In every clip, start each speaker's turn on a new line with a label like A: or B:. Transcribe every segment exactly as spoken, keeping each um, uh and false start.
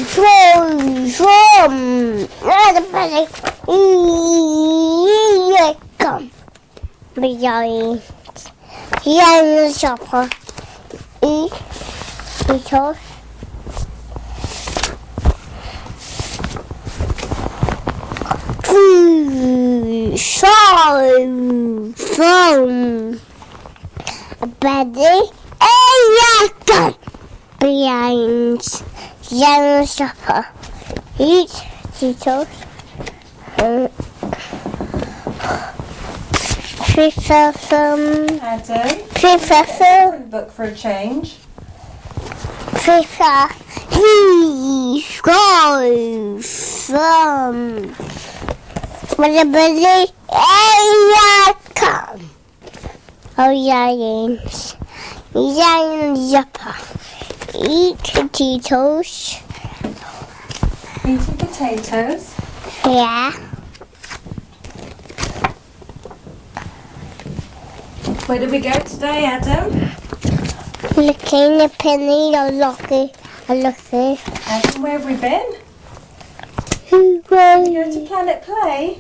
A: From, from, everybody, come. Behind, behind the shopper, eat, eat us. Food, so, from, a beddy, and come. Behind, behind the shopper, eat, eat us. Uh, Adam,
B: different book for a change.
A: Fifa, he goes from everybody, and come. Oh, yeah, yeah, eat potatoes.
B: Eating potatoes?
A: Yeah.
B: Where did we go today, Adam?
A: Looking a penny, a lucky, a lucky.
B: Adam, where have we been?
A: Who
B: Did you go to Planet Play?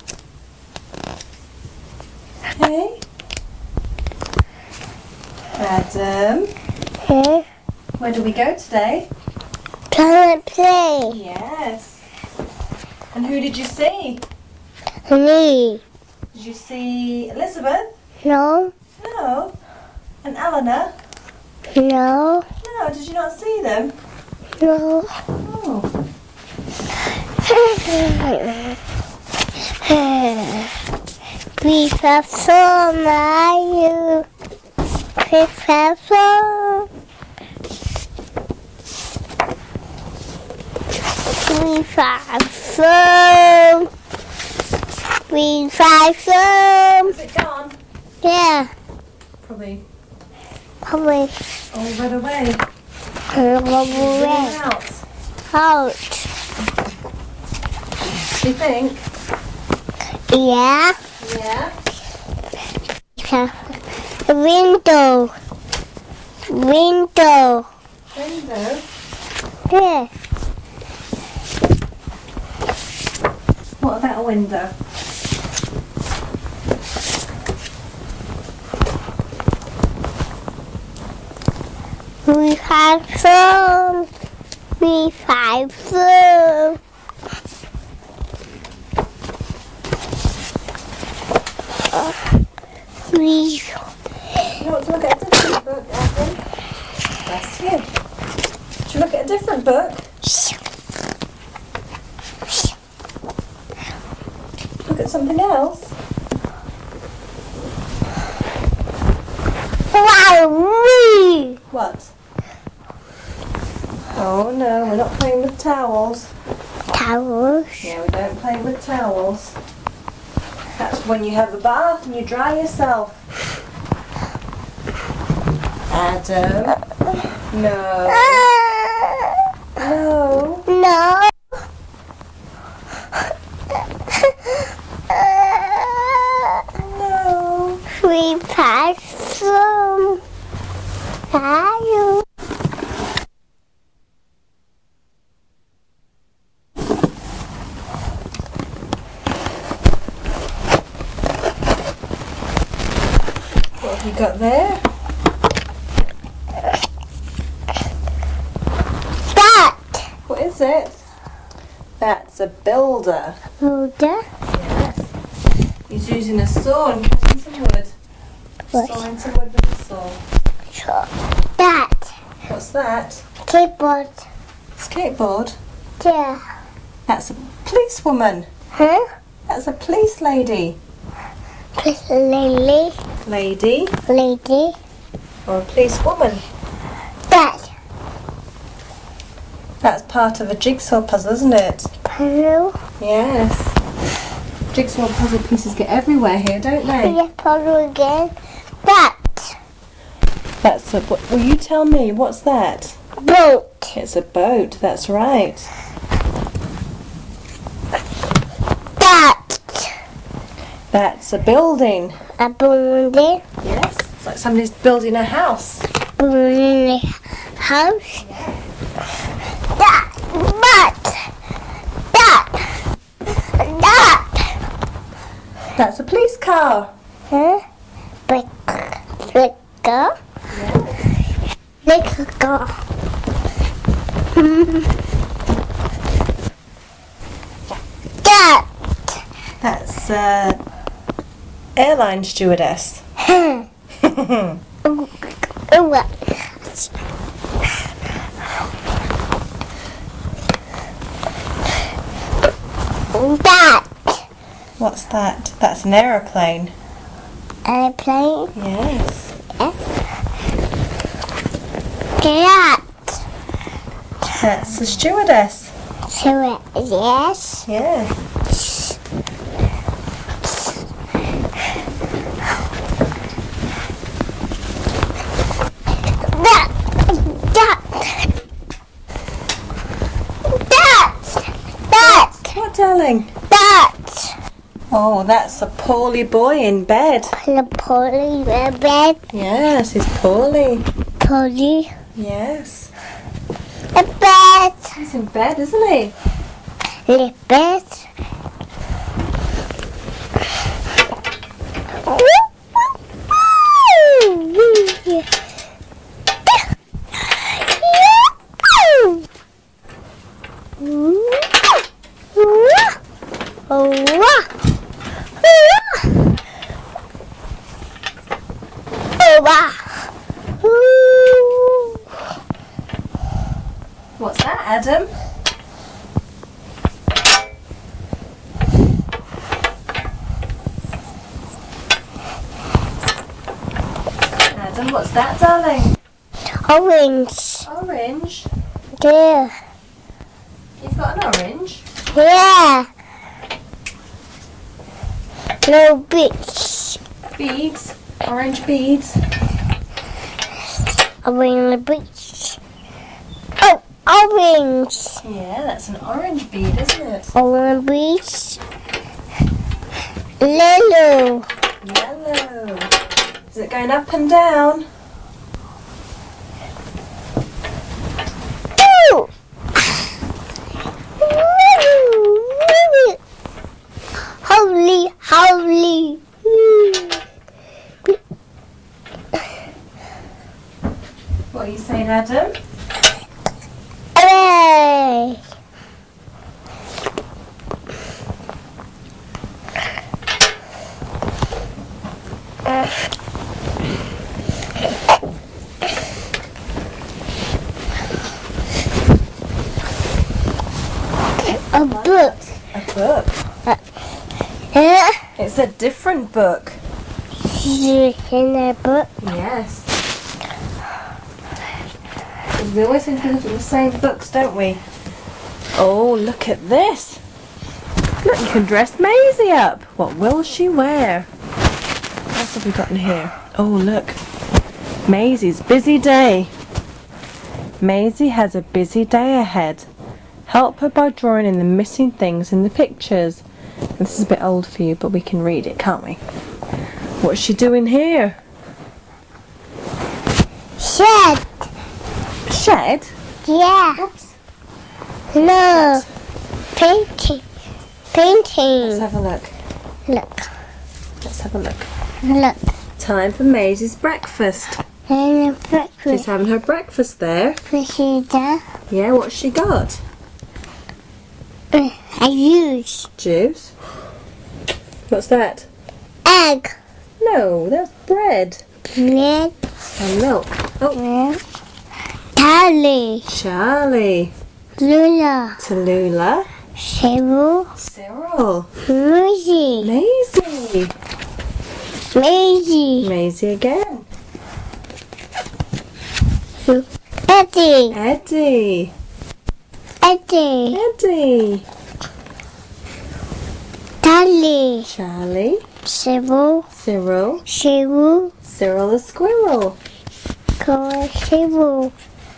B: Hey? Adam?
A: Huh?
B: Where did we go today?
A: Planet Play.
B: Yes. And who did you see?
A: Me.
B: Did you see Elizabeth?
A: No.
B: No. And Eleanor?
A: No.
B: No, did you not see them?
A: No.
B: Oh.
A: Professor Mario. Professor. Professor. Professor.
B: Is it gone?
A: Yeah.
B: Probably.
A: Probably.
B: All read away.
A: Probably.
B: Out.
A: Out.
B: Do you think?
A: Yeah.
B: Yeah.
A: Window. Window.
B: Window.
A: Yeah.
B: What about a window?
A: We have some. We have some. We.
B: You want to look at a different book, Adam? Bless you. Should we look at a different book? Look at something else.
A: Wow!
B: What? Oh no, we're not playing with towels.
A: Towels.
B: Yeah, we don't play with towels. That's when you have a bath and you dry yourself. Adam. No. No.
A: No.
B: No.
A: We pass some. Towels.
B: What have you got there?
A: That.
B: What is it? That's a builder.
A: Builder.
B: Yes. He's using a saw and cutting some wood.
A: What?
B: Sawing some wood with a saw.
A: That.
B: What's that?
A: Keyboard.
B: Skateboard?
A: Yeah.
B: That's a policewoman.
A: Huh?
B: That's a police lady.
A: Lily.
B: Lady.
A: Lady.
B: Or a policewoman.
A: That.
B: That's part of a jigsaw puzzle, isn't it?
A: Puzzle.
B: Yes. Jigsaw puzzle pieces get everywhere here, don't they?
A: Yeah, puzzle again. That.
B: That's a... What, will you tell me? What's that?
A: Boat.
B: It's a boat, that's right.
A: That.
B: That's a building.
A: A building.
B: Yes. It's like somebody's building a house.
A: Building house. That.
B: That's a police car.
A: Huh? Big, big girl.
B: Yes.
A: Big girl. Dad.
B: That's uh, airline stewardess.
A: Oh, what? Dad.
B: What's that? That's an aeroplane.
A: Airplane.
B: Yes.
A: Dad.
B: That's a stewardess.
A: So, yes.
B: Yeah.
A: Dad. Dad. Dad. Dad.
B: What, darling?
A: Dad.
B: Oh, that's a poorly boy in bed.
A: The poly bed.
B: Yes, he's poorly.
A: Poly.
B: Yes.
A: The bed.
B: He's in bed, isn't he?
A: The bed.
B: What's that, Adam? Adam, what's that, darling?
A: Orange.
B: Orange.
A: There.
B: You've got an orange?
A: Yeah. No beach.
B: Beads. Orange beads.
A: Orange beach. Oh, orange.
B: Yeah, that's an orange bead, isn't it?
A: Orange beach. Yellow.
B: Yellow. Is it going up and down?
A: Ooh. Holy, holy.
B: What are you saying, Adam?
A: Hooray. A book.
B: A book.
A: Yeah.
B: It's a different book.
A: In a book.
B: Yes. We always seem to look at the same books, don't we? Oh, look at this. Look, you can dress Maisie up. What will she wear? What else have we got in here? Oh, look. Maisie's busy day. Maisie has a busy day ahead. Help her by drawing in the missing things in the pictures. This is a bit old for you, but we can read it, can't we? What's she doing here?
A: Shed.
B: Shed?
A: Yeah.
B: Oops.
A: No. Painting. Painting.
B: Let's have a look.
A: Look.
B: Let's have a look.
A: Look.
B: Time for Maisie's breakfast.
A: And a
B: She's
A: breakfast.
B: having her breakfast there.
A: Procedure.
B: Yeah, what's she got?
A: I use
B: Juice. What's that?
A: egg.
B: No, that's bread
A: Bread.
B: and milk. Oh,
A: Bread. Tally.
B: Charlie.
A: Lula.
B: Tallulah.
A: Cyril.
B: Cyril.
A: Maisie.
B: Maisie.
A: Maisie.
B: Maisie again.
A: Eddie.
B: Eddie.
A: Eddie.
B: Eddie.
A: Tally.
B: Charlie.
A: Cyril.
B: Cyril.
A: Cyril.
B: Cyril the squirrel.
A: Call Cyril.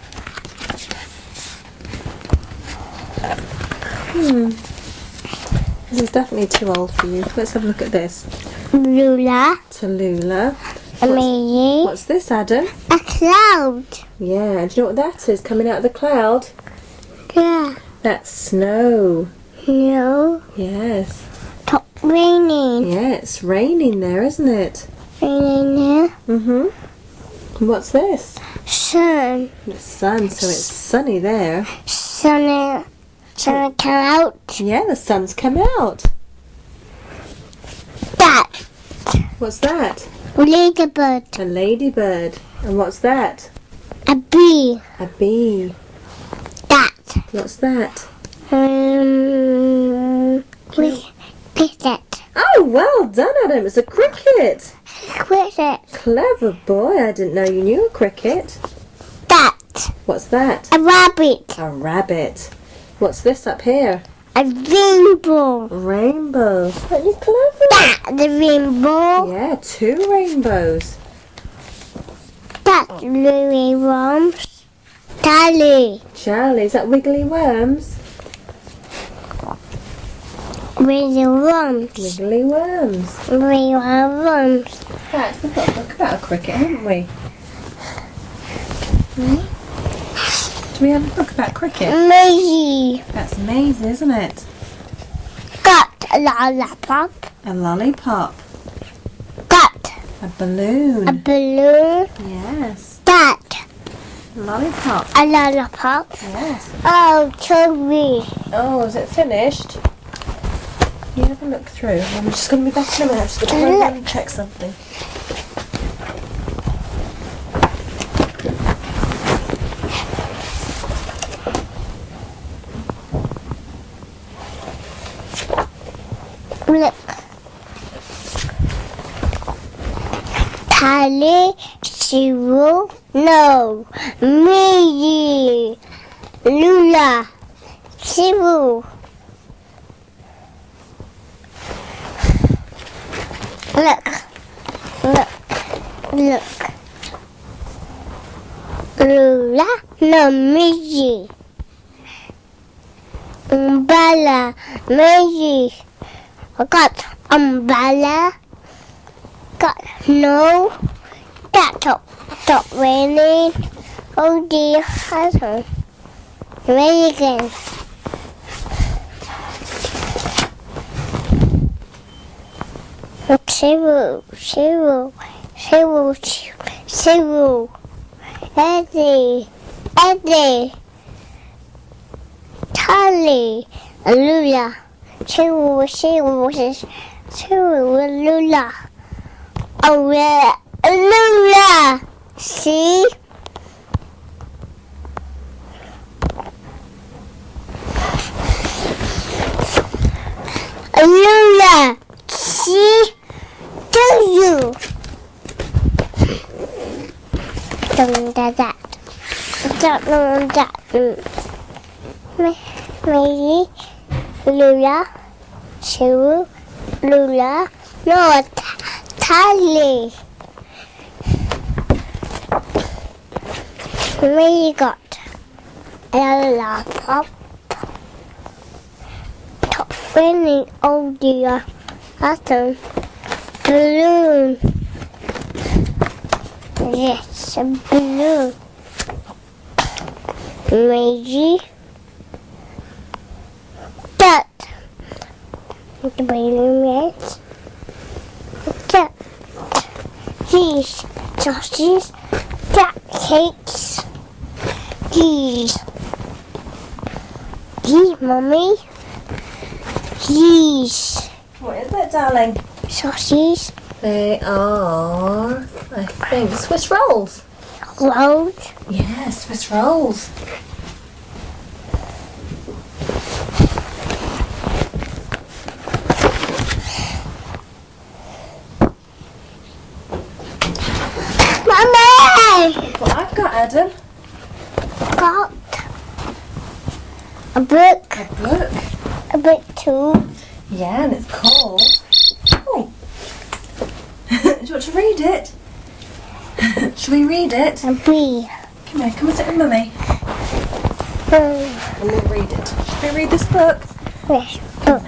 B: Hmm. This is definitely too old for you. Let's have a look at this.
A: Lula.
B: Tallulah.
A: Maisie.
B: What's this, Adam?
A: A cloud.
B: Yeah, do you know what that is coming out of the cloud?
A: Yeah.
B: That's snow.
A: No.
B: Yes.
A: Top raining.
B: Yeah, it's raining there, isn't it?
A: Raining there.
B: Mm-hmm. What's this?
A: Sun.
B: It's sun, so it's sunny there.
A: Sun. Sun come out.
B: Yeah, the sun's come out.
A: That.
B: What's that?
A: Ladybird.
B: A ladybird. And what's that?
A: A bee.
B: A bee.
A: That.
B: What's that?
A: Um. Cricket.
B: Oh, well done, Adam. It's a cricket.
A: Cricket.
B: Clever boy. I didn't know you knew a cricket.
A: That.
B: What's that?
A: A rabbit.
B: A rabbit. What's this up here?
A: A rainbow.
B: Rainbow. Aren't you clever?
A: That. The rainbow.
B: Yeah, two rainbows.
A: That's Louis Worms. Tally.
B: Charlie, is that wiggly worms?
A: Wiggly Worms.
B: Wiggly worms.
A: Wiggly Worms.
B: In fact, we've got a book about a cricket, haven't we? Hmm? Do we have a book about cricket?
A: Maisie.
B: That's Maisie, isn't it?
A: Got a lollipop.
B: A lollipop.
A: Got
B: A balloon.
A: a balloon.
B: Yes.
A: Got
B: Lollipop.
A: a lollipop.
B: Yes.
A: Oh, cherry.
B: Oh, is it finished? You have a look through. I'm just going to be back in a minute. I'm just going to go around and check something.
A: Look. Tally, zero, no. Maisie, Lula, zero. Look, look, look. Lula, no, Maisie. Umbrella, Maisie. I got umbrella. Got no. That top, top raining. Oh dear, I don't. Rain again. Look, zero, zero, zero, zero. Eddie, Eddie. Tally, Lula. Zero, zero, zero, Lula. Oh, yeah, Lula. See? Lula. See? Do you? Don't do that. Don't know that. Maybe Lula. Zero. Lula. No, Tally. We got a lollipop. Top winning, oh dear. Awesome. Balloon. Yes, a balloon. Maisie. That. The balloon, yes. That. These sausages. That cakes. These. These, Mummy. These.
B: What is it, darling?
A: Sausages.
B: They are, I think, Swiss rolls.
A: Rolls.
B: Yeah, Swiss rolls.
A: Mummy!
B: Look what I've got, Adam.
A: Got a book.
B: A book.
A: A book too.
B: Yeah, and it's called... Oh. Do you want to read it? Shall we read it?
A: A bee.
B: Come here, come and sit with Mummy.
A: Um,
B: And we'll read it. Shall we read this book?
A: yes. Book.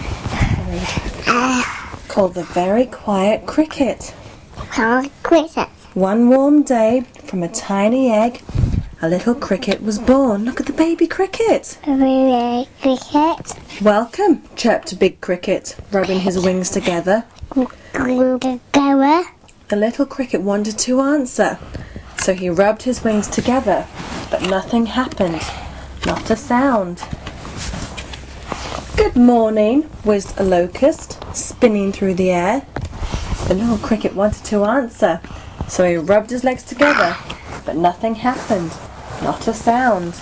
A: Uh,
B: Called The Very Quiet Cricket.
A: I'll quit it.
B: One warm day, from a tiny egg, a little cricket was born. Look at the baby cricket.
A: Baby cricket.
B: Welcome, chirped a big cricket, rubbing his wings together.
A: Going together.
B: The little cricket wanted to answer, so he rubbed his wings together, but nothing happened. Not a sound. Good morning, whizzed a locust, spinning through the air. The little cricket wanted to answer, so he rubbed his legs together, but nothing happened. Not a sound.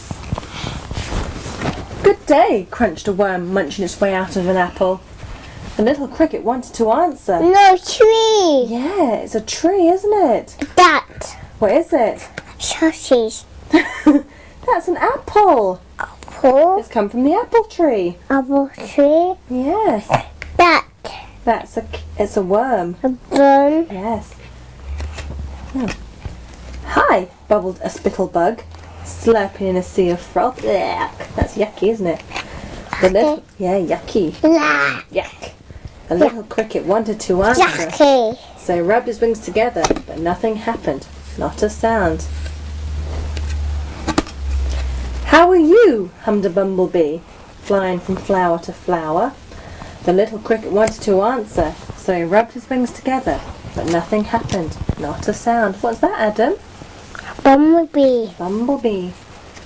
B: Good day, crunched a worm, munching its way out of an apple. The little cricket wanted to answer.
A: No tree.
B: Yeah, it's a tree, isn't it?
A: That.
B: What is it?
A: Sausage.
B: That's an apple.
A: Apple.
B: It's come from the apple tree.
A: Apple tree.
B: Yes.
A: That.
B: That's a, it's a worm.
A: A bun.
B: Yes. Hmm. Hi, bubbled a spittlebug, slurping in a sea of froth. Yuck. That's yucky, isn't it? The little, yeah, yucky.
A: La.
B: Yuck. The little cricket wanted to answer,
A: Yucky.
B: so he rubbed his wings together, but nothing happened. Not a sound. How are you? Hummed a bumblebee, flying from flower to flower. The little cricket wanted to answer, so he rubbed his wings together, but nothing happened. Not a sound. What's that, Adam?
A: Bumblebee.
B: Bumblebee.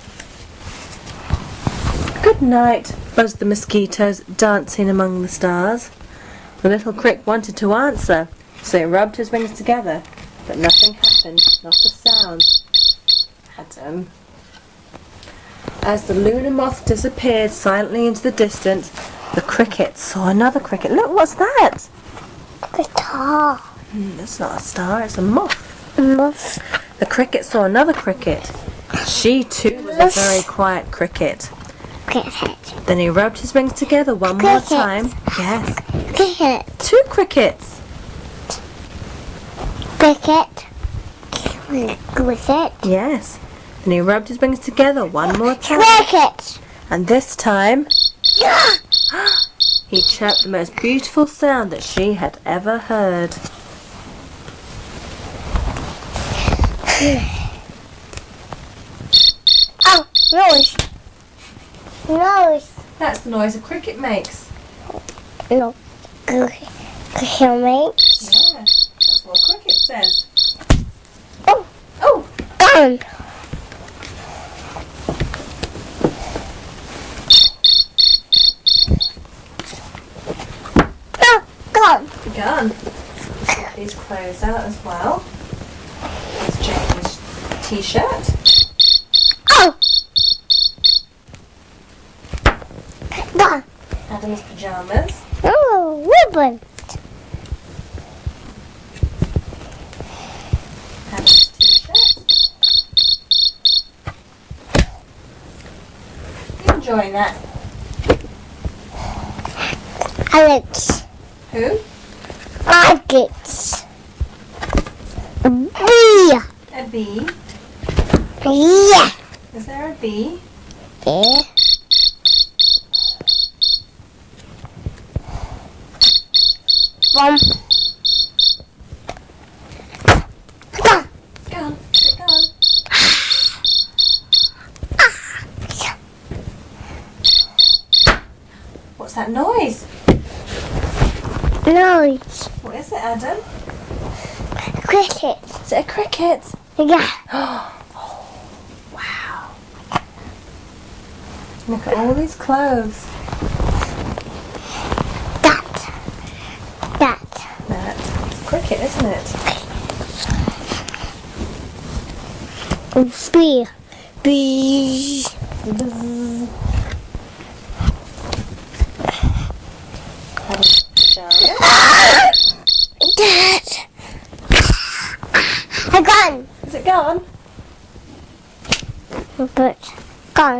B: Good night, buzzed the mosquitoes, dancing among the stars. The little cricket wanted to answer, so he rubbed his wings together, but nothing happened. Not a sound. Adam. As the lunar moth disappeared silently into the distance, the cricket saw another cricket. Look, what's that?
A: Guitar.
B: Mm, it's not a star, it's a moth.
A: Moth.
B: The cricket saw another cricket. She too was a very quiet cricket.
A: Cricket.
B: Then he rubbed his wings together one more
A: Cricket.
B: time. Yes.
A: Cricket.
B: Two crickets.
A: Cricket. Cricket.
B: Yes. Then he rubbed his wings together one more time.
A: Cricket.
B: And this time, he chirped the most beautiful sound that she had ever heard.
A: Oh, noise. Noise.
B: That's the noise a cricket makes.
A: No. Cricket. Cricket makes.
B: Yeah, that's what a cricket says.
A: Oh.
B: Oh,
A: Gun. Oh, gun.
B: the gun. Sort these clothes out as well. There's James' t-shirt.
A: Oh. Gun.
B: Adam's pyjamas.
A: Oh, ribbon.
B: Adam's t-shirt. You enjoying that?
A: Alex.
B: Who?
A: Alex. Bee.
B: A bee.
A: Yeah.
B: Is there a bee?
A: Yeah. Bum. Gun.
B: Gun. Is it gun? What's that noise?
A: Noise.
B: What is it, Adam?
A: Cricket.
B: Is it a cricket?
A: Yeah.
B: Oh, wow. Look at all these clothes.
A: That. That.
B: That's a cricket, isn't it?
A: Bee. Bee.
B: Adam's pyjamas.
A: Dad. A gun.
B: Is it gone?
A: But gun.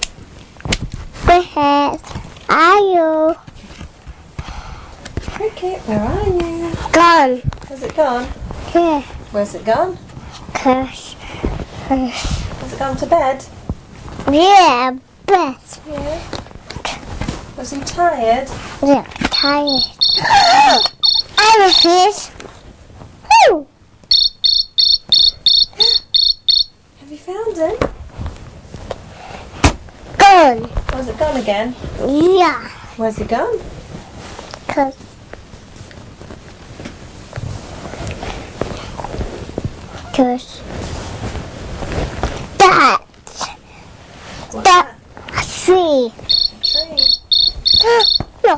A: Where are you?
B: Cricket, where are you?
A: Gun.
B: Has it gone?
A: Yeah.
B: Where's it gone?
A: Cause.
B: Has it gone to bed?
A: Yeah. Best.
B: Yeah. Was he tired?
A: Yeah. Tired. I'm a fish. Woo.
B: Have you found him?
A: Gone.
B: Where's it gone again?
A: Yeah.
B: Where's it gone?
A: Cause Cause that
B: What's
A: that a tree.
B: A tree.
A: No.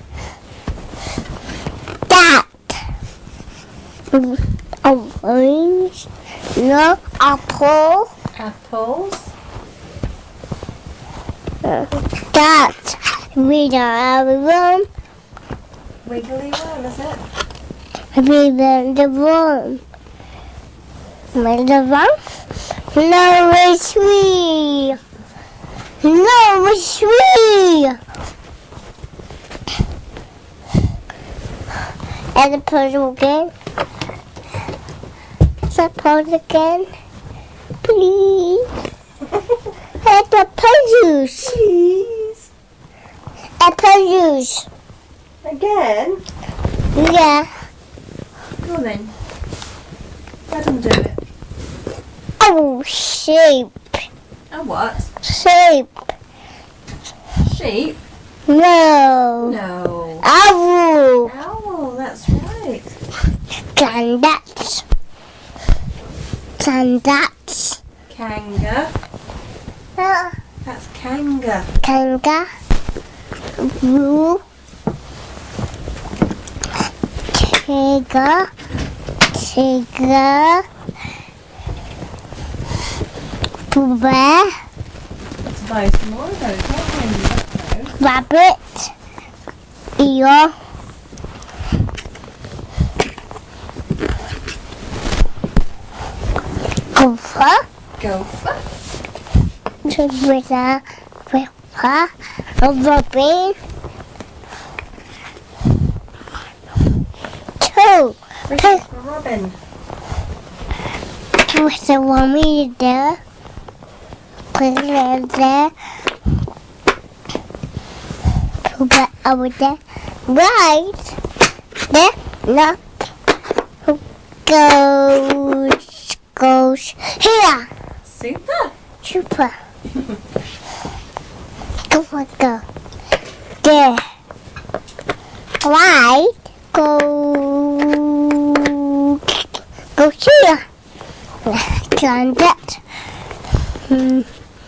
A: That orange. No apple.
B: Apples.
A: Uh, that we don't have a room.
B: Wiggly worm, is it?
A: We in the room. In the room? No, it's tree. No, it's tree. And the puzzle again. The puzzle again. Please. And the puzzles.
B: Please.
A: The puzzles.
B: Again?
A: Yeah.
B: Go on then. Let them do it.
A: Oh, shape.
B: A what?
A: Shape.
B: Sheep?
A: No.
B: No.
A: Owl.
B: Owl, that's right.
A: And that. And that.
B: Kanga.
A: Uh,
B: That's kanga.
A: Kanga. Blue. Tiger. Tiger. Bear.
B: Let's buy some more of those, can't we?
A: Rabbit. Eel. Gopher.
B: Gopher.
A: With a ripper. A robin. Two.
B: Where's a robin?
A: With a woman there. Put it there. Put it over there. Right. There. No. Goes. Goes here.
B: Super.
A: Super. Go for go. There. Right. Go. Go here. Done that. Hmm.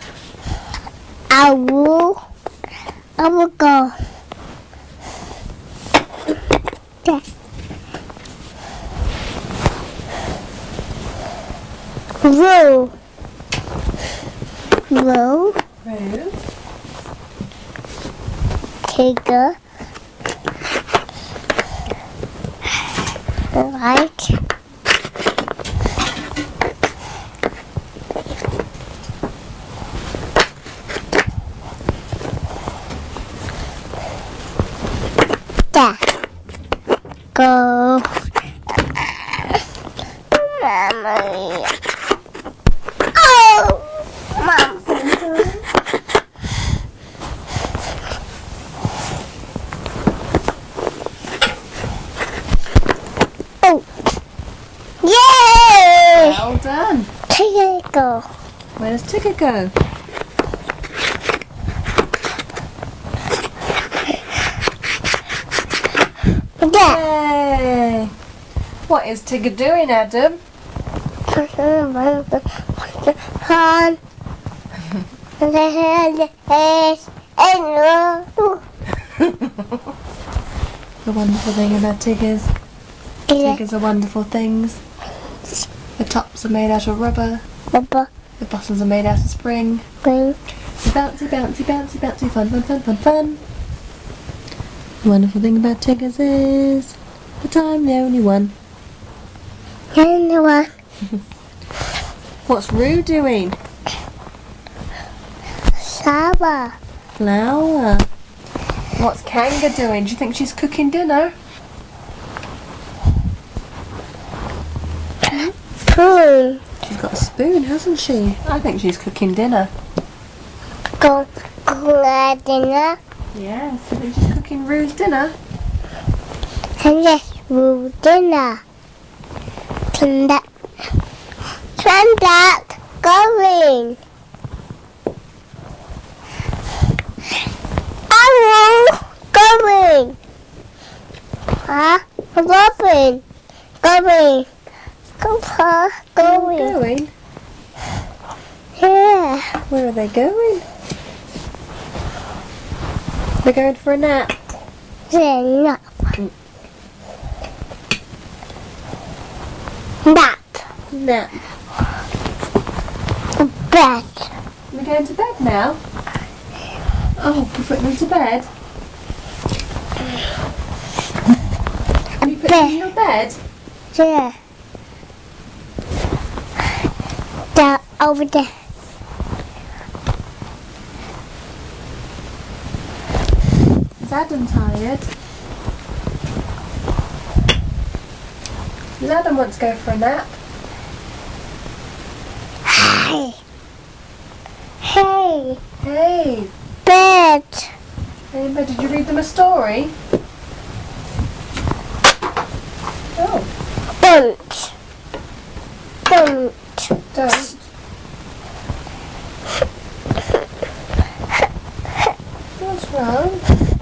A: I will. I will go. There. Row. Row.
B: Roo.
A: Tiger. Right. There. Go. Mommy. Oh, Mom. Oh. Yay!
B: Well done.
A: Tiger go.
B: Where does Tigger go?
A: There.
B: Yay! What is Tigger doing, Adam?
A: Han. The head is and
B: The wonderful thing about Tiggers. Tiggers are wonderful things. The tops are made out of rubber.
A: Papa.
B: The bottoms are made out of spring.
A: Bring.
B: Bouncy, bouncy, bouncy, bouncy, fun, fun, fun, fun, fun. The wonderful thing about Tiggers is that I'm the only one.
A: And one.
B: What's Roo doing?
A: Saba.
B: Flower. What's Kanga doing? Do you think she's cooking dinner?
A: Spoon.
B: She's got a spoon, hasn't she? I think she's cooking dinner.
A: Go. Go at dinner.
B: Yes, I think she's cooking Roo's dinner.
A: And yes, we'll dinner. Turn that. Turn that. going. Arrow going. Huh? Robin going. Papa going.
B: Going?
A: Yeah.
B: Where are they going? They're going for a nap.
A: Then nap. Nap.
B: Nap.
A: Bed.
B: We're going to bed now? Oh, we're putting them to bed? Have you put them in your bed?
A: Yeah. Down over there.
B: Is Adam tired? Does Adam want to go for a nap?
A: Hey. Hey.
B: Hey,
A: Bed.
B: hey, but did you read them a story? Oh,
A: Don't. Don't.
B: don't. What's wrong?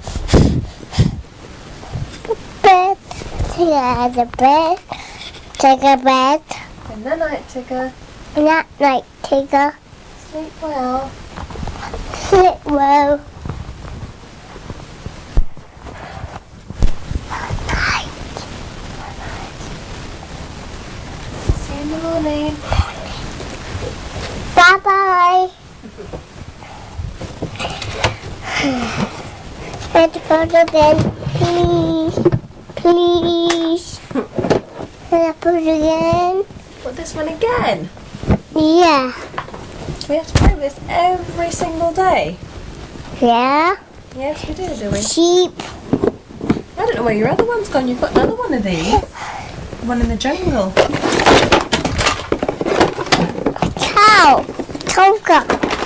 A: Bed. Yeah, the bed. Take a bed.
B: Good night, Tigger.
A: Not like take a
B: Sleep well.
A: sit well.
B: See you in the morning.
A: Bye bye. Let's put it in, please. Please. Let's put it in.
B: What, this one again?
A: Yeah.
B: We have to play with this every single day.
A: Yeah.
B: Yes, we do, do we?
A: Sheep.
B: I don't know where your other one's gone. You've got another one of these. One in the jungle.
A: Cow. Toga.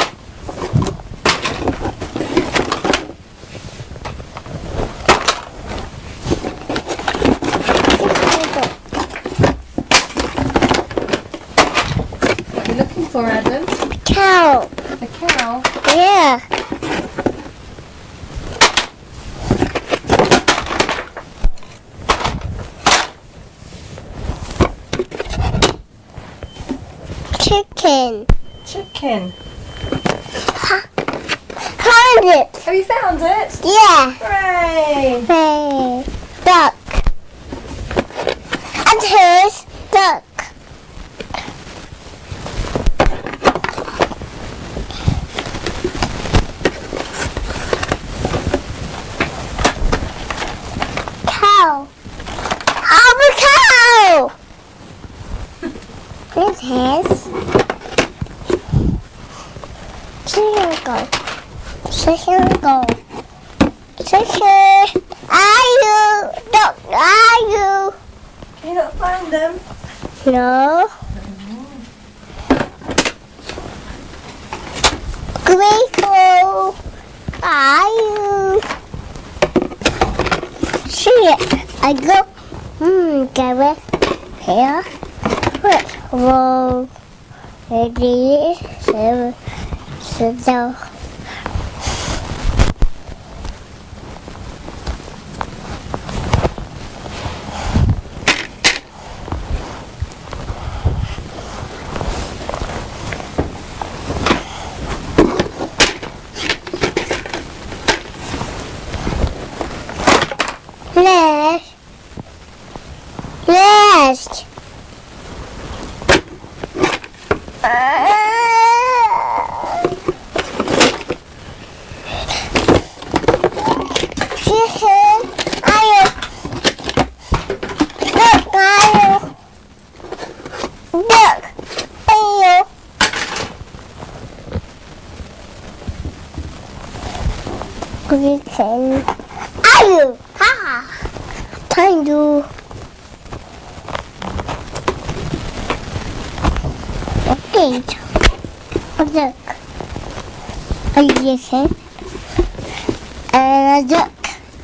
B: What are you looking for, Adam?
A: Cow.
B: A cow?
A: Yeah. Chicken.
B: Chicken.
A: Find it.
B: Have you found it?
A: Yeah.
B: Hooray!
A: Hey. Duck. And here's duck. Cow. I'm a cow. This is chicken go. Chicken go. Chicken. Are you? Duck. Are you?
B: Can you not find them?
A: No. Grateful. Are you? See it. I go. Hmm. Get it. Here. Put roll. Ready. Seven. Sit down. Left. Left. Chicken. Ayo. Duck. Ayo. Duck. Ayo. Chicken. Ayo. Ha. Thank you. Okay. Look. A chicken. And a duck.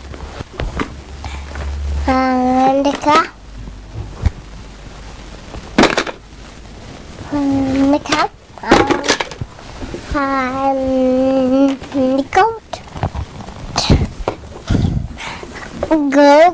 A: And a cat. And a cat. Um, goat. Goat.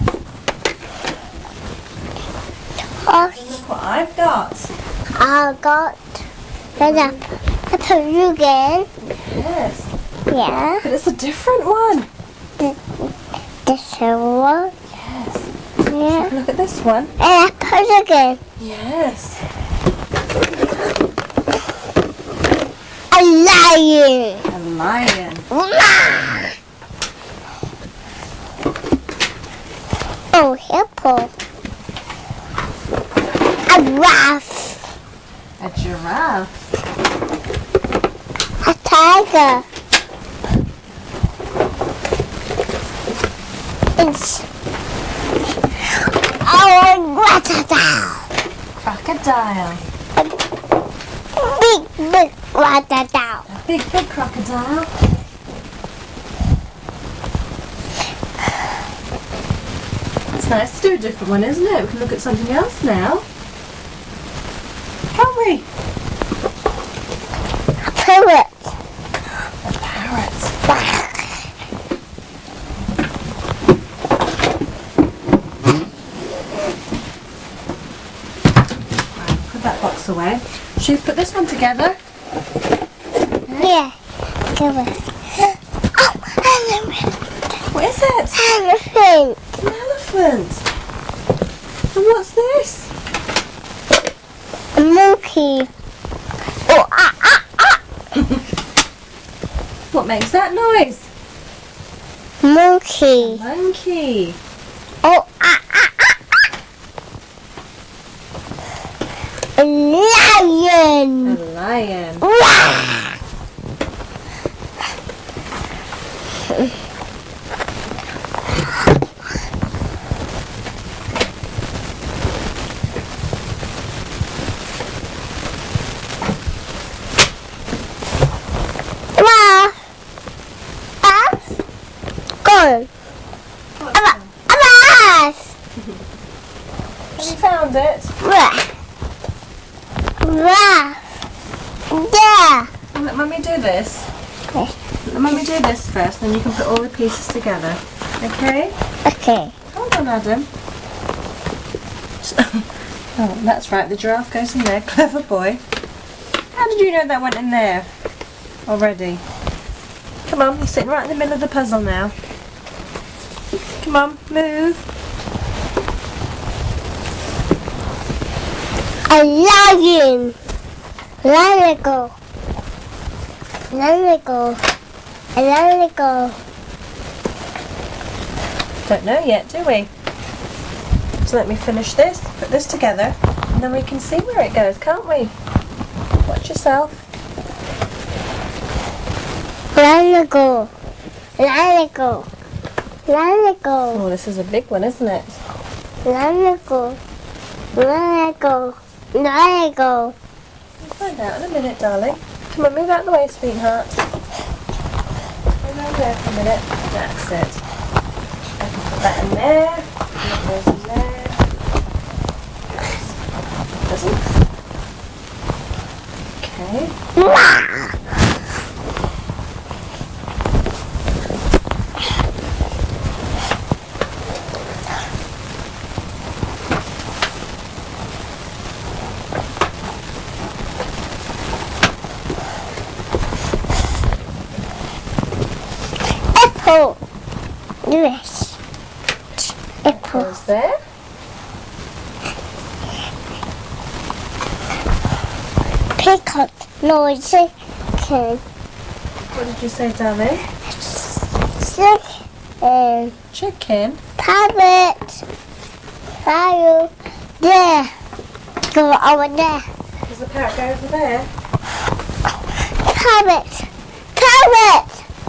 A: Horse.
B: Look what I've got.
A: I got. There's a, a perugan.
B: Yes.
A: Yeah.
B: But it's a different one.
A: The, the silver.
B: Yes.
A: Yeah.
B: Look at this one.
A: And a perugan.
B: Yes.
A: A lion.
B: A lion.
A: Oh, hippo. A giraffe.
B: A giraffe.
A: A tiger. It's oh, a crocodile.
B: Crocodile.
A: Big, big crocodile.
B: A big, big crocodile. It's nice to do a different one, isn't it? We can look at something else now. Can't we?
A: A parrot.
B: A parrot. Right, put that box away. Should we put this one together?
A: Yeah. Give it. Oh, elephant.
B: What is it?
A: Elephant.
B: An elephant. And what's this?
A: A monkey. Oh, ah, ah, ah.
B: What makes that noise?
A: Monkey.
B: Monkey.
A: Oh, ah, ah, ah, ah. A lion.
B: A lion.
A: Wow. Wow. Ah. Go. Aba- Abbas.
B: Have you found it?
A: Wow. Wow. Yeah.
B: Let Mummy do this. Let Mummy do this first, then you can put all the pieces together. Okay?
A: Okay.
B: Hold on, Adam. Oh, that's right, the giraffe goes in there. Clever boy. How did you know that went in there already? Come on, you're sitting right in the middle of the puzzle now. Come on, move.
A: A lion. Lion go. Lion go. A lion go.
B: Don't know yet, do we? So let me finish this, put this together, and then we can see where it goes, can't we? Watch yourself.
A: Lion go. Lion go. Lion go.
B: Oh, this is a big one, isn't it?
A: Lion go. Lion go. Lion go.
B: We'll find out in a minute, darling. Come on, move out of the way, sweetheart. Move over there for a minute. That's it. I can put that in there. Put those in there. Doesn't. Okay.
A: Apple. Yes. Apple.
B: Goes there.
A: Peacock. No, chicken.
B: What did you say, darling?
A: Chicken.
B: Chicken.
A: Parrot. Parrot. There. Go over there.
B: Does the parrot go over there?
A: Parrot. Parrot.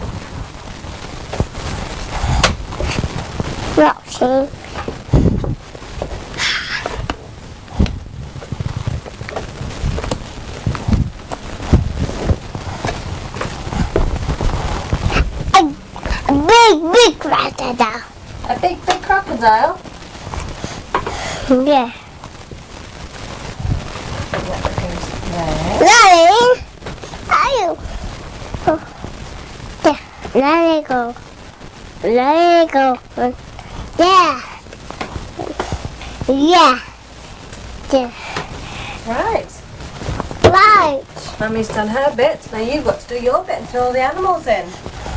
A: Roxy. A big, big crocodile.
B: A big, big crocodile.
A: Yeah.
B: That goes there.
A: Lion. Are you? There. Let it go. Let it go. Yeah. Yeah. There.
B: Right.
A: Right.
B: Mummy's done her bit. Now you've got to do your bit and fill all the animals in.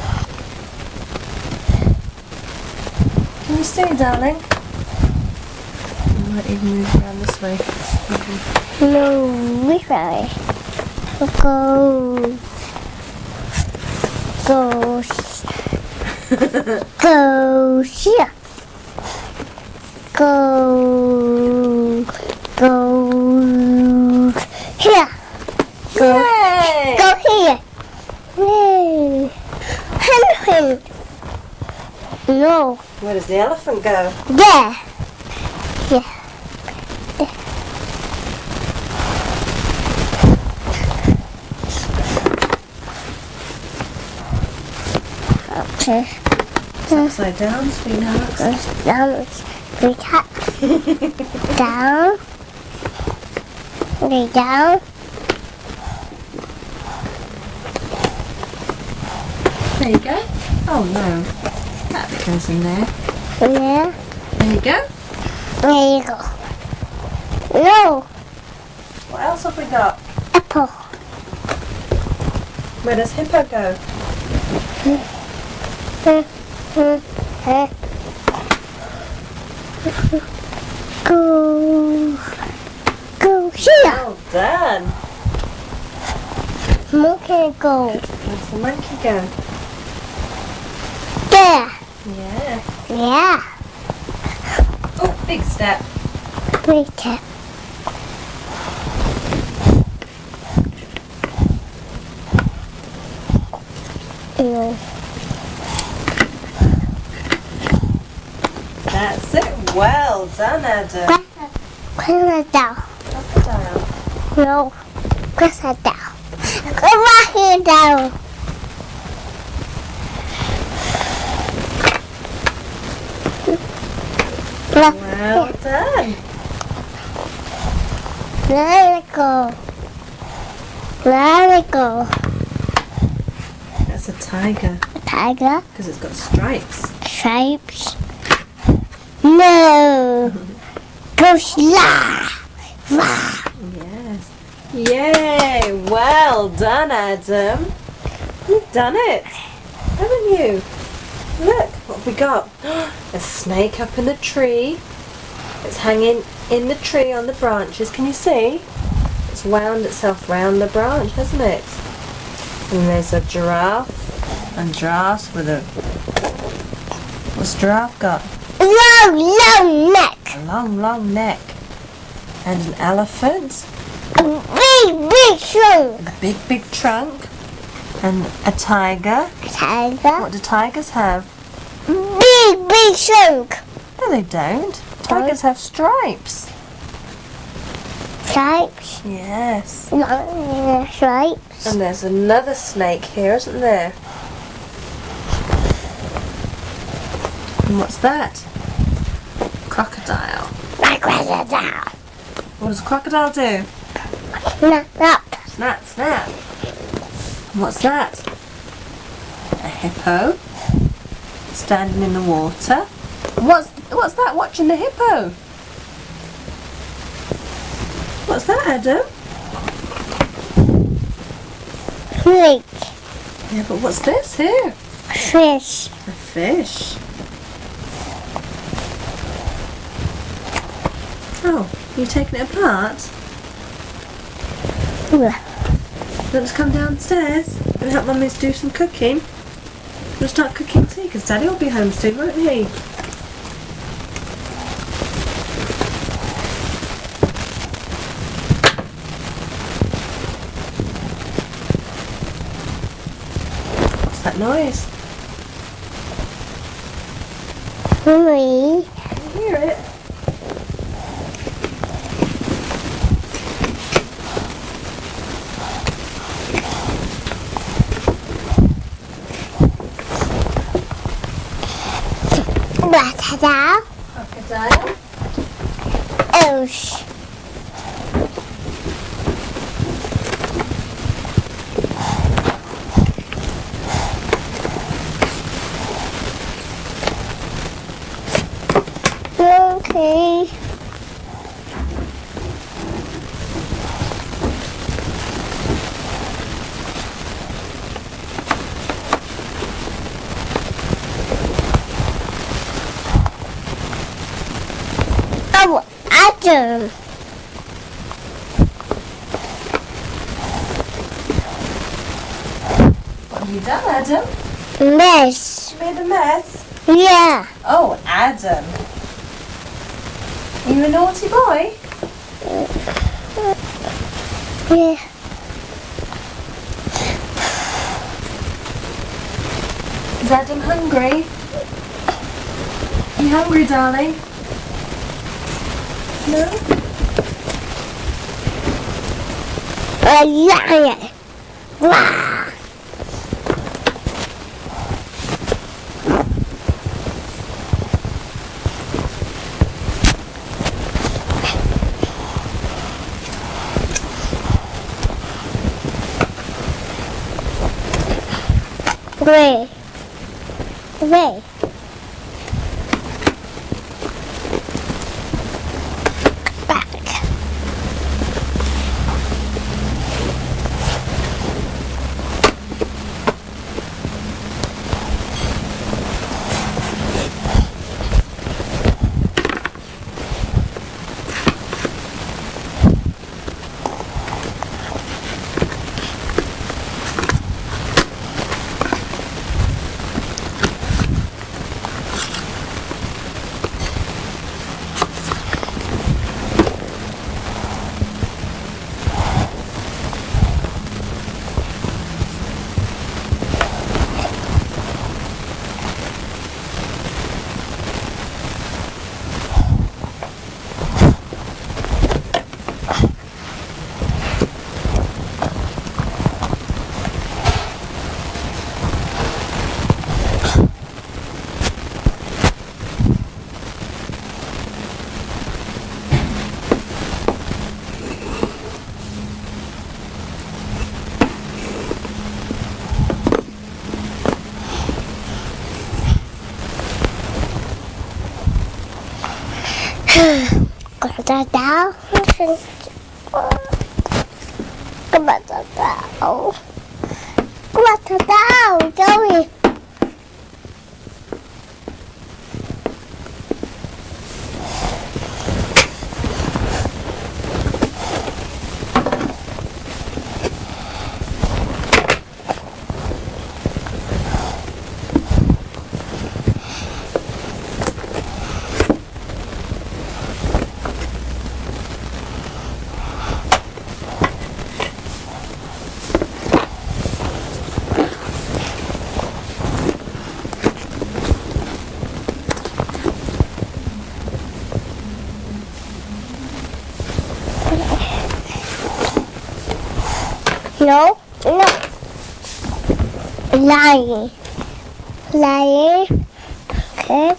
B: Can you see, darling? I might even move around this way. Okay.
A: No, which way? Go. Go. Go here. Go. Go here. Go.
B: Yay!
A: Go here. Yay. Him, him. No.
B: Where does the elephant go?
A: There. Yeah. Okay.
B: It's upside down, sweetheart.
A: Down. We tap. Down. Lay down.
B: There you go. Oh no. That bit goes in there.
A: Yeah.
B: There you go.
A: There you go. No.
B: What else have we got?
A: Apple.
B: Where does Hippo go?
A: Go. Go here.
B: Well done.
A: Monkey go.
B: Where's the monkey go?
A: There.
B: Yeah.
A: Yeah.
B: Oh, big step.
A: Wait it. No.
B: That's it. Well done, Adam.
A: Crocodile.
B: Crocodile.
A: No. Crocodile. Crocodile.
B: Well done.
A: Let it go. Let it go.
B: That's a tiger
A: Tiger.
B: because it's got stripes.
A: Stripes. No. Go slide.
B: Yes. Yay! Well done, Adam. You've done it, haven't you? Look, what have we got? A snake up in the tree. It's hanging in the tree on the branches. Can you see? It's wound itself round the branch, hasn't it? And there's a giraffe. And giraffes with a... What's giraffe got?
A: Long, long neck.
B: A long, long neck. And an elephant.
A: A big, big trunk.
B: A big, big trunk. And a tiger.
A: Tiger.
B: What do tigers have?
A: Big, big trunk.
B: No, they don't. Tigers have stripes.
A: Stripes.
B: Yes.
A: Long stripes.
B: And there's another snake here, isn't there? And what's that? Crocodile.
A: Crocodile.
B: What does a crocodile do?
A: Snap, snap.
B: Snap, snap. And what's that? A hippo. Standing in the water. What's what's that watching the hippo? What's that, Adam?
A: Snake.
B: Yeah, but what's this here?
A: Fish.
B: A fish. Oh, you taking it apart? Let's come downstairs and help Mummy do some cooking. We'll start cooking tea because Daddy will be home soon, won't he? What's that noise?
A: Mommy.
B: Can you hear it?
A: Crocodile.
B: Crocodile.
A: Ocean. Adam.
B: What have you done, Adam?
A: Mess.
B: You made a mess?
A: Yeah.
B: Oh, Adam. Are you a naughty boy?
A: Yeah.
B: Is Adam hungry? Are you hungry, darling? No?
A: A lion. Wow. Gray. Gray. Back. Có táo. Các bạn có táo. Các bạn có táo. Cho mình. No, no. Lying. Lying. Okay.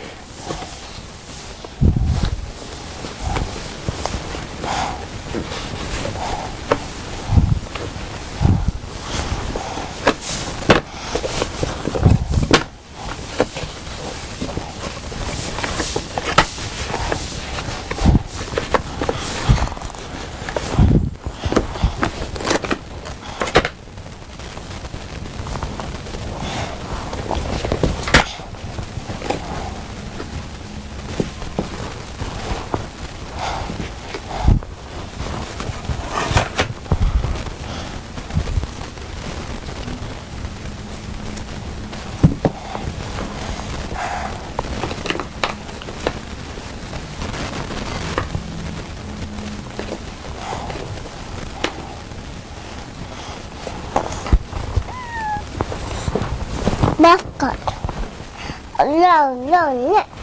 A: Mascot. No, no, neck.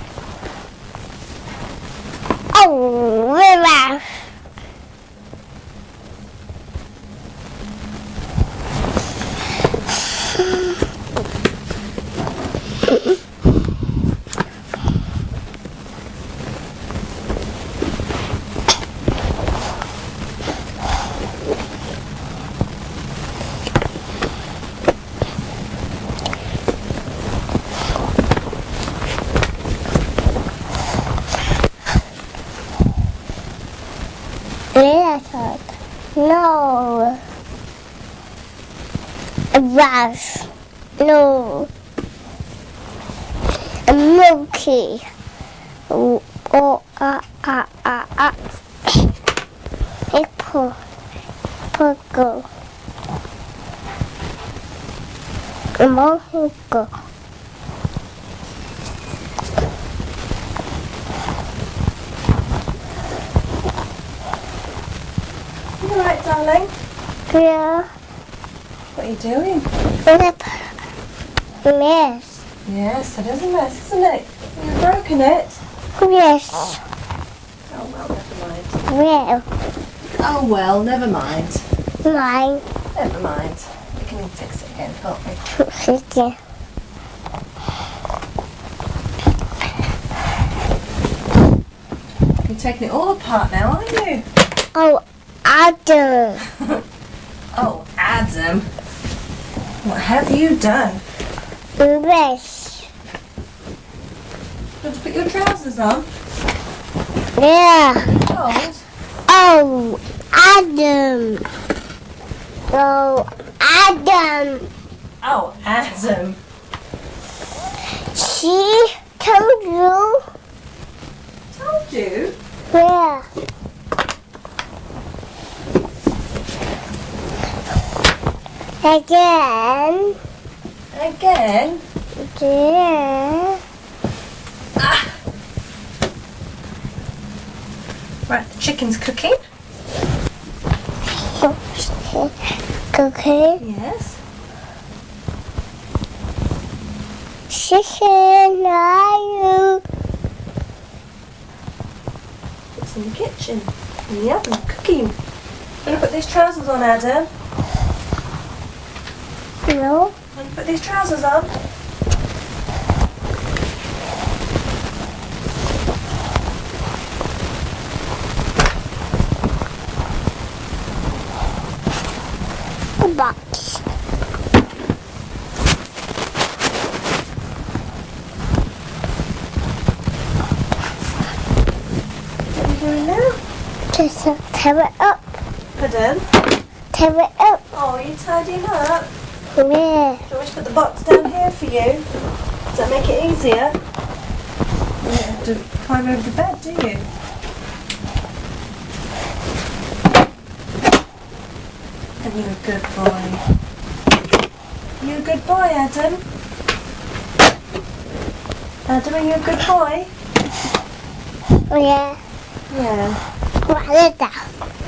A: Oh, river. Lizard. No. A rush. No. A monkey. Or a Ah, ah, ah, ah. Apple. Apple. Mango.
B: You alright, darling?
A: Yeah.
B: What are you doing?
A: Yes.
B: Yes, it is a mess, isn't it? You've broken it.
A: Yes.
B: Oh well, never mind.
A: Well,
B: Oh well, never mind.
A: mine.
B: Never mind. We can fix it again, can't we?
A: Okay.
B: You're taking it all apart now, aren't you?
A: Oh, Adam.
B: Oh, Adam. What have you done?
A: Yes.
B: You want to put your trousers on?
A: Yeah.
B: Cold?
A: Oh, Adam. Oh, Adam.
B: Oh, Adam.
A: She told you.
B: Told you?
A: Yeah. Again.
B: Again?
A: Yeah.
B: Ah. Right, the chicken's cooking.
A: Cookie.
B: Yes.
A: Chicken, are you?
B: It's in the kitchen. In the oven, cooking. Gonna put these trousers on, Adam.
A: No.
B: Gonna put these trousers on.
A: A box.
B: What are you doing now?
A: Just uh, tear it up.
B: Pardon?
A: Tear it up.
B: Oh, are you tidying up?
A: Yeah.
B: Do you want me to put the box down here for you? Does that make it easier? You don't have to climb over the bed, do you? And you're a good boy. You a good boy, Adam? Adam, are you a good boy?
A: Yeah.
B: Yeah.
A: What is that?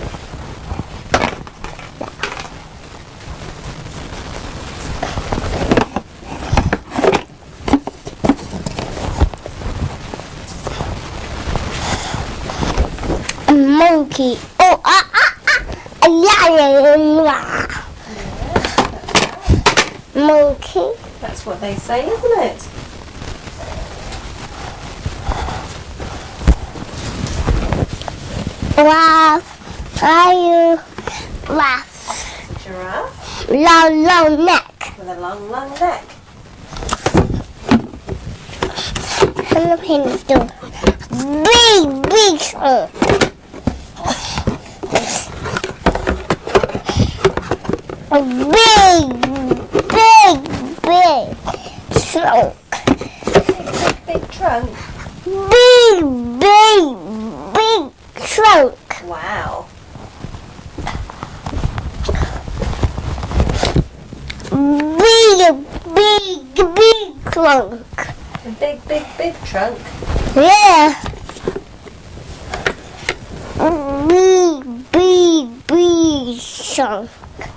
A: A monkey. Oh, ah, ah, ah. A lion. Monkey.
B: That's what they say, isn't it?
A: Wow. Are you? Laugh.
B: Giraffe
A: Long, long neck.
B: with a long, long neck.
A: Philippines do. Big, big trunk. A big, big, big trunk.
B: Big, big trunk.
A: Big, big, big trunk.
B: Wow.
A: Big, big, big trunk.
B: A big, big, big trunk.
A: Yeah. Big, big, big trunk.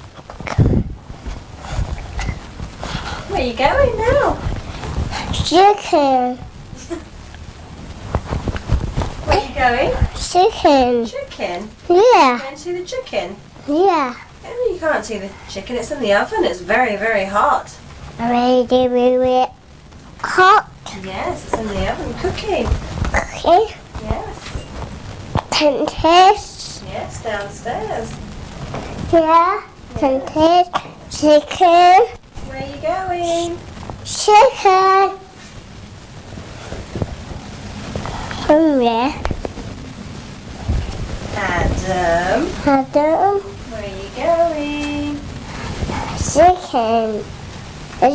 B: Where are you going now?
A: Chicken.
B: Where are you going?
A: Chicken.
B: Chicken.
A: Yeah.
B: Can you see the chicken?
A: Yeah.
B: Oh, you can't see the chicken. It's in the oven. It's very, very hot.
A: Really, really hot.
B: Yes, it's in the oven cooking.
A: Okay.
B: Yes.
A: Can taste.
B: Yes, downstairs.
A: Yeah. Can taste. Chicken.
B: Where are you going?
A: Chicken. From where?
B: Adam.
A: Adam.
B: Where are you going?
A: Chicken.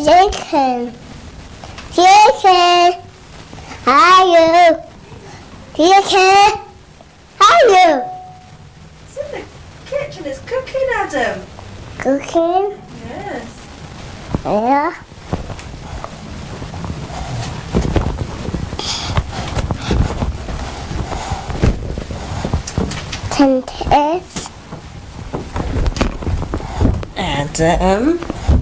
A: Chicken. Chicken. Are you? Chicken. How are you?
B: It's in the kitchen. It's cooking, Adam.
A: Cooking?
B: Yes.
A: Yeah. Tentative.
B: Adam.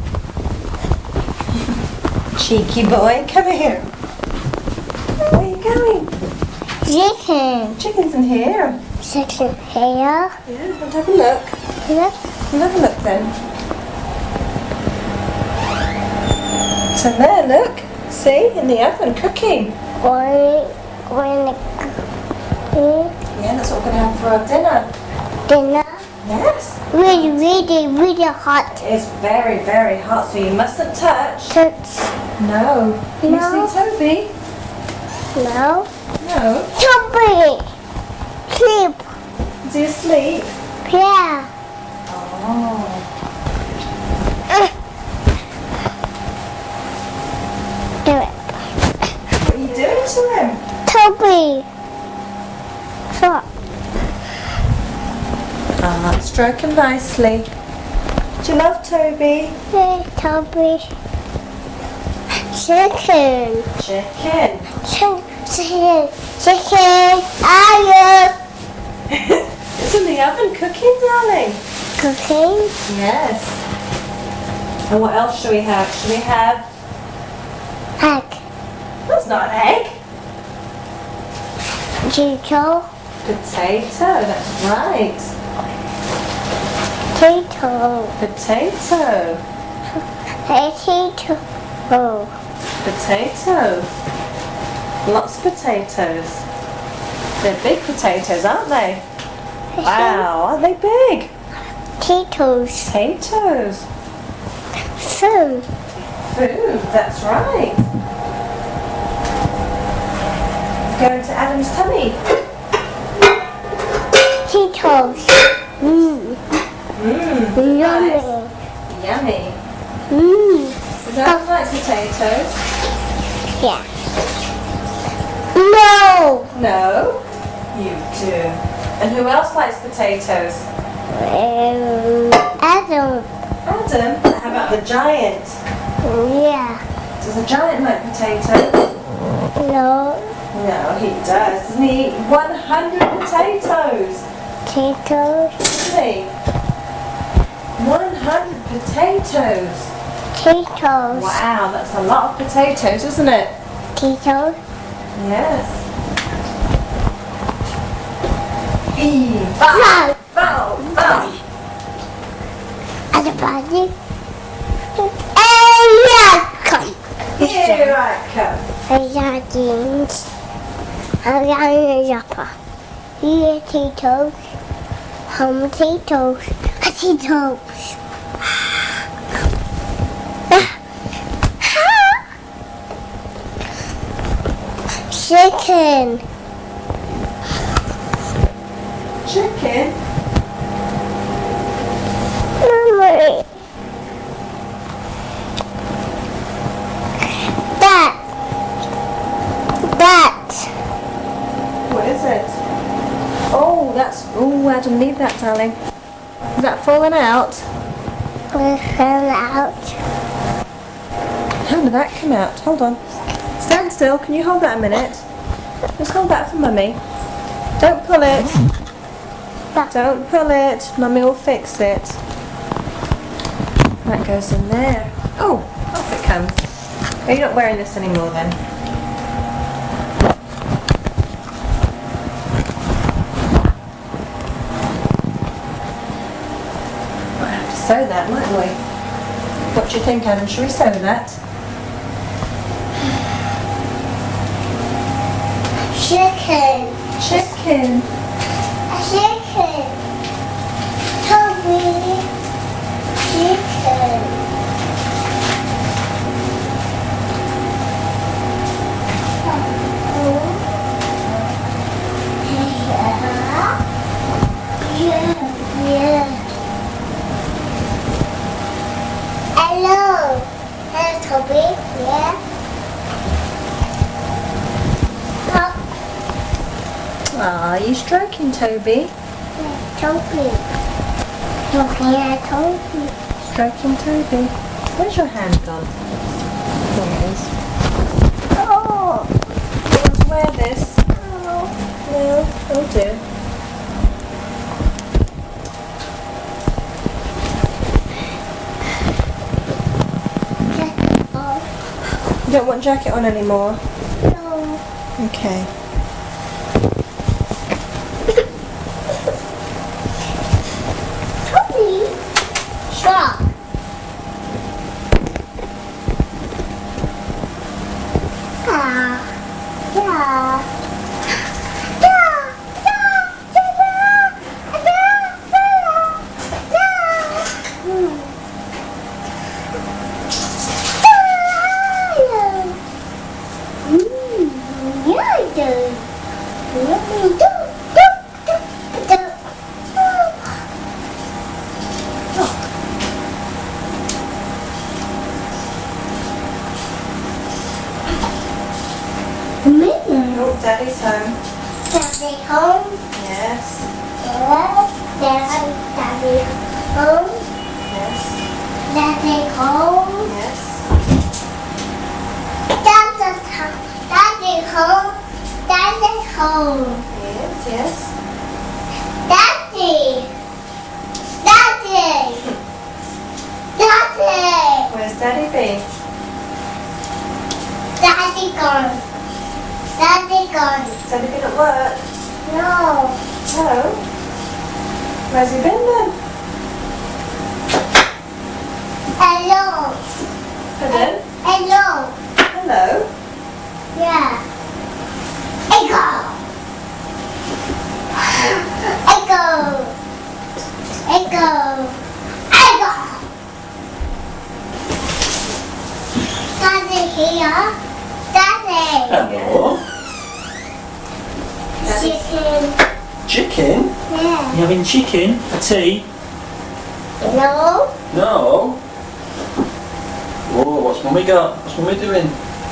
B: Cheeky boy, come here. Where are you going?
A: Chicken.
B: Chicken's in here.
A: Chicken here.
B: Yeah, let's have a look.
A: Look.
B: We'll have a look then. It's in there, look. See, in the oven, cooking.
A: Going, going to
B: Yeah, that's what we're going to have for our dinner.
A: dinner.
B: Yes.
A: Really, really, really hot.
B: It's very, very hot, so you mustn't touch.
A: Touch.
B: No. Can
A: No.
B: you see Toby?
A: No.
B: No.
A: Toby. Sleep.
B: Is he asleep?
A: Yeah.
B: Oh.
A: Uh. Do it.
B: What are you doing to him?
A: Toby. Stop.
B: Ah, stroke him nicely. Do you love Toby?
A: Hey, Toby. Chicken.
B: Chicken.
A: Chicken. Chicken. Chicken. Are you
B: It's in the oven cooking, darling.
A: cooking?
B: Yes. And what else should we have? Should we have...
A: Egg.
B: That's not an egg.
A: Potato.
B: Potato, that's right.
A: Potato.
B: Potato.
A: Potato.
B: Potato. Lots of potatoes. They're big potatoes, aren't they? Wow, aren't they big?
A: Potatoes.
B: Potatoes.
A: Food.
B: Food, that's right. Go into Adam's tummy.
A: Potatoes. Mmm.
B: Mmm,
A: Yummy.
B: nice. Yummy.
A: Mmm.
B: Does Adam like potatoes?
A: Yeah. No.
B: No. You do. And who else likes potatoes?
A: Um, Adam.
B: Adam? How about the giant?
A: Yeah.
B: Does the giant like potatoes?
A: No.
B: No, he does. Doesn't he eat one hundred potatoes?
A: Potatoes.
B: Doesn't he? one hundred potatoes.
A: Potatoes.
B: Wow, that's a lot of potatoes, isn't it?
A: Potatoes.
B: Yes. E. Bow, bow, bow.
A: At the body. And yes, come.
B: Here I come.
A: I got jeans. I got a zapper. Here, potatoes. Home potatoes. Potatoes. Chicken.
B: Chicken.
A: Mommy. That. That.
B: What is it? Oh, that's... Oh, Adam, leave that, darling. Is that falling out?
A: We fell out.
B: How did that come out? Hold on. Stand still. Can you hold that a minute? Just hold that for Mummy. Don't pull it. Don't pull it. Mummy will fix it. That goes in there. Oh, off it comes. Are you not wearing this anymore then? Might have to sew that, mightn't we? What do you think, Adam? Shall we sew that?
A: Chicken.
B: Chicken.
A: Chicken. Toby. Chicken. Yeah. Yeah. Hello. Hello, Toby. Yeah.
B: Are you stroking Toby?
A: Yeah, Toby. Toby, I Toby.
B: Stroking Toby. Where's your hand gone? There it is.
A: Oh,
B: You want to wear this?
A: oh.
B: No. Oh dear.
A: Just off.
B: You don't want jacket on anymore?
A: No.
B: Okay.
A: Toby. Stop. Ah. Yeah. Yeah. Yeah. Yeah. Yeah. Yeah. Hmm.
B: Oh, Daddy's home.
A: Daddy home.
B: Yes.
A: Daddy, Daddy home.
B: Yes.
A: Daddy home.
B: Yes.
A: Daddy home. Daddy home. Daddy home.
B: Yes. Yes.
A: Daddy. Daddy. Daddy.
B: Where's Daddy been?
A: Daddy gone. Daddy gone.
B: Has Daddy been at work?
A: No.
B: No. Where's he been then?
A: Hello.
B: Pardon?
A: Hello.
B: Hello.
A: Yeah. Echo. Echo. Echo. Echo. Daddy here. Daddy.
C: Hello.
A: Chicken.
C: Chicken?
A: Yeah.
C: You having chicken for tea?
A: No.
C: No. Whoa, what's mummy got? What's mummy doing?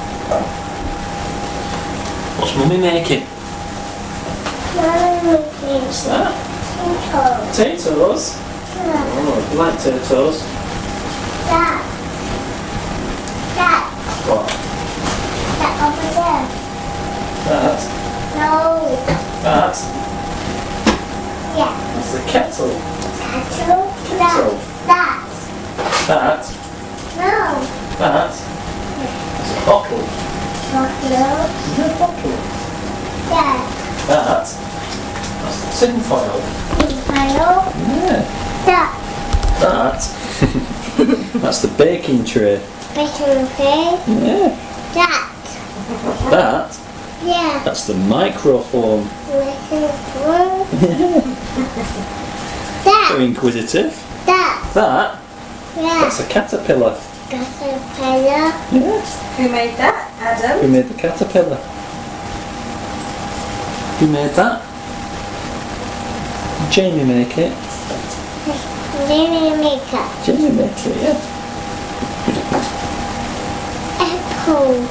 C: What's mummy making?
A: Mommy.
C: What's that?
A: Chicken.
C: Potatoes?
A: Yeah.
C: Oh, you like potatoes?
A: That. That.
C: What?
A: That over there.
C: That?
A: No.
C: That?
A: Yeah.
C: That's the kettle.
A: Kettle.
C: Kettle.
A: That.
C: That?
A: No.
C: That? It's a bottle.
A: Buffalo.
C: Is it a bottle?
A: Yeah.
C: That? That's the tin foil.
A: Buffalo.
C: Yeah.
A: That.
C: That? That's the baking tray.
A: Bacon fish.
C: Yeah.
A: That.
C: That?
A: Yeah.
C: That's the microphone.
A: Bacon fish.
C: Very
A: That.
C: inquisitive.
A: That.
C: That?
A: Yeah.
C: That's a caterpillar.
A: Caterpillar.
C: Yeah.
B: Who made that? Adam?
C: Who made the caterpillar? Who made that? Did Jamie make it?
A: Lemon maker.
C: Jamie made it, yeah.
A: Apple.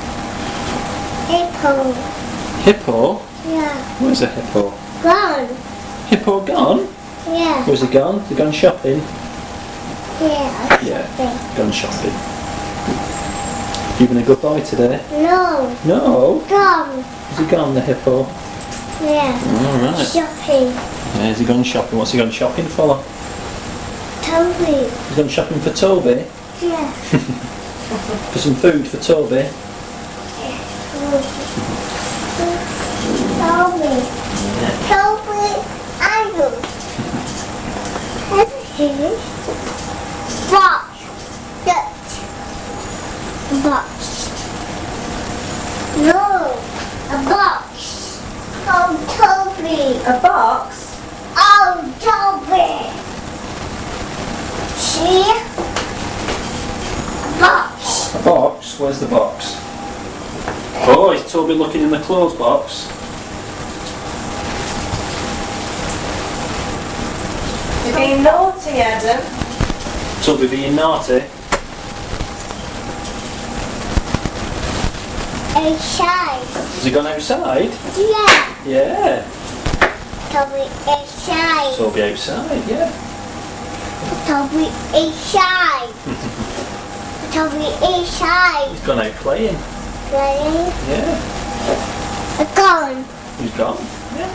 A: Apple.
C: Hippo?
A: Yeah.
C: Where's a hippo?
A: Gone.
C: Hippo gone?
A: Yeah.
C: Where's he gone? Has he gone shopping?
A: Yeah.
C: Yeah.
A: Something.
C: Gone shopping. You been a good boy today?
A: No.
C: No.
A: Gone.
C: Has he gone, the hippo?
A: Yeah.
C: Alright.
A: Shopping.
C: Yeah, has he gone shopping? What's he gone shopping for?
A: Toby.
C: He's gone shopping for Toby?
A: Yeah.
C: For some food for Toby?
A: Toby. Toby. Idol. What's here? Box. Dutch. Box. No. A box. Oh, Toby.
B: A box?
A: Oh, Toby. See? A box.
C: A box? Where's the box? Oh, is Toby looking in the clothes box?
B: You're being naughty, Adam.
C: Toby being naughty?
A: Outside.
C: Has he gone outside?
A: Yeah.
C: Yeah.
A: Toby inside.
C: Toby outside, yeah.
A: Toby inside. Toby inside.
C: He's gone out playing.
A: Ready?
C: Yeah.
A: Gone.
C: He's gone. Yeah.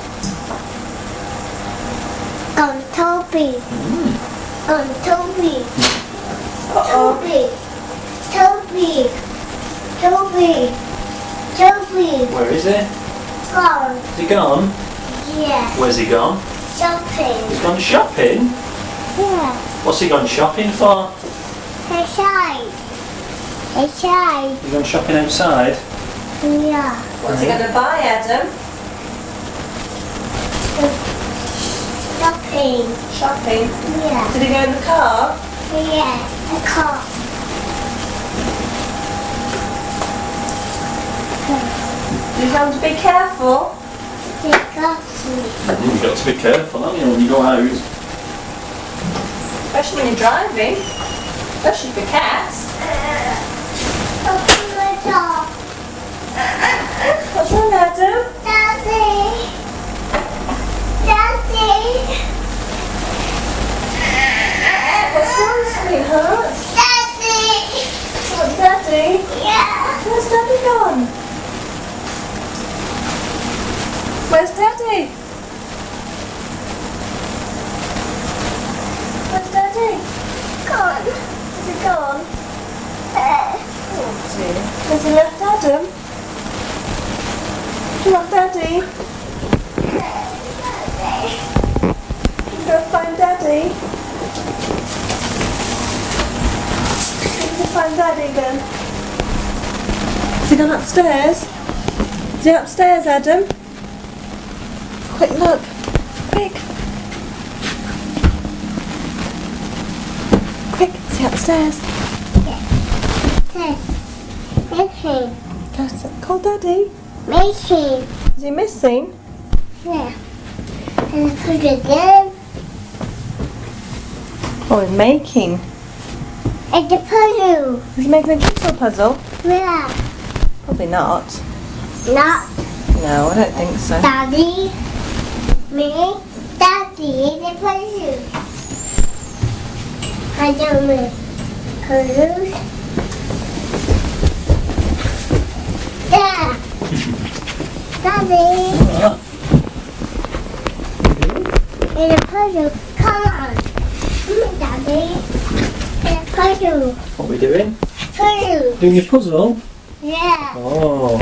A: Gone Toby.
C: Mm.
A: Gone Toby.
B: Uh-oh.
A: Toby. Toby. Toby. Toby.
C: Where is he?
A: Gone.
C: Is he gone?
A: Yeah.
C: Where's he gone?
A: Shopping.
C: He's gone shopping?
A: Yeah.
C: What's he gone shopping for?
A: Inside. Inside.
C: He's gone shopping outside?
A: Yeah.
B: What's he going to buy, Adam?
A: Shopping.
B: Shopping.
A: Yeah.
B: Did he go in the car?
A: Yeah. The car.
B: You have to be careful.
A: The coffee.
C: You've got to be careful, haven't you, when you go out?
B: Especially when you're driving. Especially for cats.
A: Open the door.
B: What's wrong, Adam?
A: Daddy. Daddy.
B: What's wrong, sweetheart?
A: Daddy.
B: What's Daddy?
A: Yeah.
B: Where's Daddy gone? Where's Daddy? Where's Daddy?
A: Gone.
B: Is he gone?
A: Uh,
B: Oh dear. Has he left Adam? Do you want Daddy?
A: Daddy.
B: You go find Daddy? Need to find Daddy then. Has he gone upstairs? Is he upstairs, Adam? Quick look. Quick. Quick, is he upstairs?
A: Yes. Missing.
B: Go s- call Daddy.
A: Missing.
B: Is he missing?
A: Yeah. And put it again.
B: Oh, he's making.
A: And the puzzle.
B: He's making a jigsaw puzzle?
A: Yeah.
B: Probably not.
A: Not
B: No, I don't think so.
A: Daddy. Me. Daddy. The puzzle. I don't know. Puzzle. Yeah. Daddy. In the puzzle. Come on. Come on, Daddy. In the puzzle.
C: What are we doing?
A: Puzzle.
C: Doing your puzzle?
A: Yeah.
C: Oh.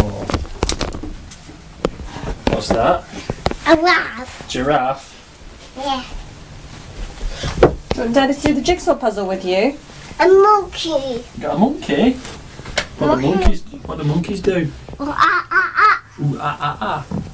C: What's that?
A: A laugh.
C: Giraffe?
A: Yeah.
B: Do you want Daddy to do the jigsaw puzzle with you?
A: A monkey.
C: Got a monkey? What do monkeys, what do monkeys do?
A: Oh, ah, ah, ah.
C: Ooh, ah, ah, ah.